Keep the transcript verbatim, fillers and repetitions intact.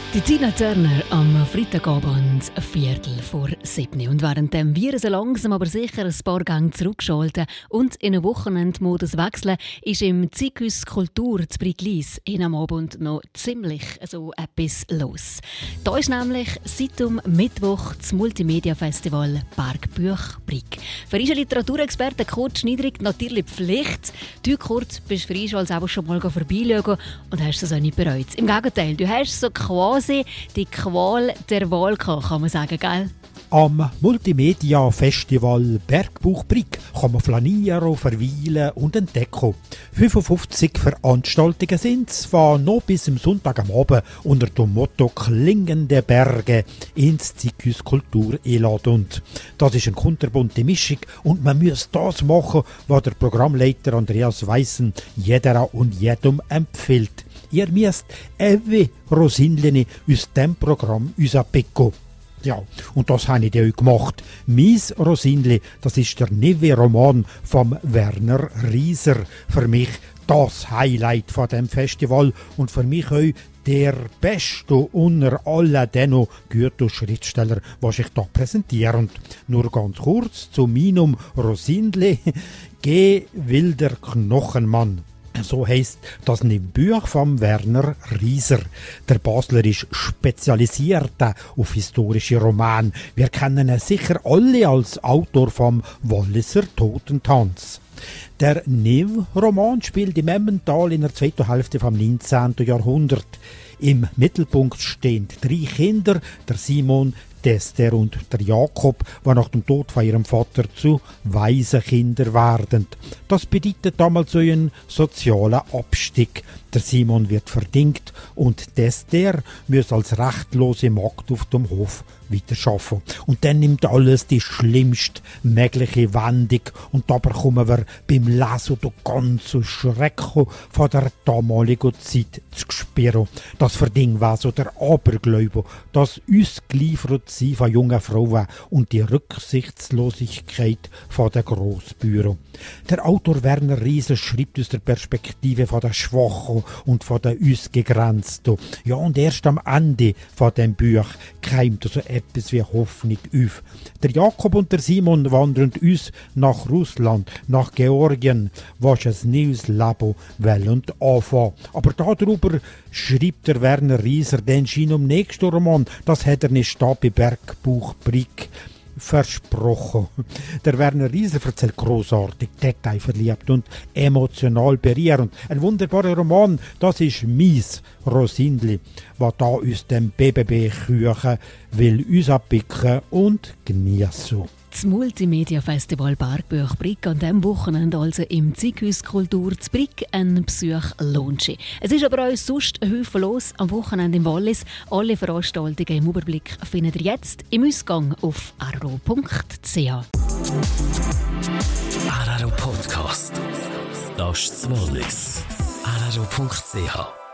Die Tina Turner am Freitagabend, ein Viertel vor sieben. Und während wir so langsam aber sicher ein paar Gänge zurückschalten und in einen Wochenendmodus wechseln, ist im Zikus Kultur zu Briglis in am Abend noch ziemlich so etwas los. Da ist nämlich seit dem Mittwoch das Multimedia-Festival Bergbüch Brig. Für unseren Literaturexperten Kurt Schniedrig natürlich Pflicht. Du, Kurt, bist für uns als auch schon mal vorbeischauen und hast es auch nicht bereut. Im Gegenteil, du hast so quasi die Qual der Wahl gehabt, kann man sagen, gell? Am Multimedia-Festival Bergbüch Brig kann man flanieren, verweilen und entdecken. fünfundfünfzig Veranstaltungen sind es, die noch bis zum Sonntag am Abend unter dem Motto «Klingende Berge» ins Zikus Kultur einladen. Das ist eine kunterbunte Mischung und man muss das machen, was der Programmleiter Andreas Weissen jeder und jedem empfiehlt. Ihr müsst Ewe Rosinleni aus dem Programm «Usapeko». Ja, und das habe ich euch gemacht. «Mies Rosinli», das ist der neue Roman von Werner Rieser. Für mich das Highlight von dem Festival und für mich auch der beste unter allen den Goethe-Schriftsteller, was ich da präsentiere. Und nur ganz kurz zu meinem Rosinli. «Geh wilder Knochenmann». So heisst das im Buch von Werner Rieser. Der Basler ist spezialisiert auf historische Romane. Wir kennen ihn sicher alle als Autor vom Walliser Totentanz. Der Nev-Roman spielt im Emmental in der zweiten Hälfte vom neunzehnten Jahrhundert. Im Mittelpunkt stehen drei Kinder, der Simon, Esther und der Jakob, die nach dem Tod von ihrem Vater zu Waisenkinder werden. Das bedeutet damals so einen sozialen Abstieg. Der Simon wird verdingt und Esther muss als rechtlose Magd auf dem Hof weiterarbeiten. Und dann nimmt alles die schlimmste mögliche Wendung und da bekommen wir beim Lesen den ganzen Schrecken von der damaligen Zeit zu spüren. Das Verding war so der Aberglaube, das ausgeliefert sein von jungen Frauen und die Rücksichtslosigkeit von der Grossbüro. Der Autor Werner Rieser schreibt aus der Perspektive von der Schwachen und von der Ausgegrenzten. Ja, und erst am Ende von dem Buch keimt so etwas wie Hoffnung auf. Der Jakob und der Simon wandern uns nach Russland, nach Georgien, was ein neues Leben wollen anfangen. Aber darüber schreibt der Werner Rieser den Schein um nächsten Roman. Das hat er nicht da bei Bergbüch Brig versprochen. Der Werner Rieser erzählt grossartig, detailverliebt und emotional berührend. Ein wunderbarer Roman, das ist «Mies Rosinli», was da aus dem B B B-Küchen will uns abpicken und genießen. Das Multimedia-Festival Bergbüch Brig an diesem Wochenende also im Zikus Kultur zu Brig ein Besuch lohnt sich. Es ist aber auch sonst ein Haufen los am Wochenende im Wallis. Alle Veranstaltungen im Überblick findet ihr jetzt im Ausgang auf r r o punkt c h. R R O Podcast. Das ist das Wallis. r r o punkt c h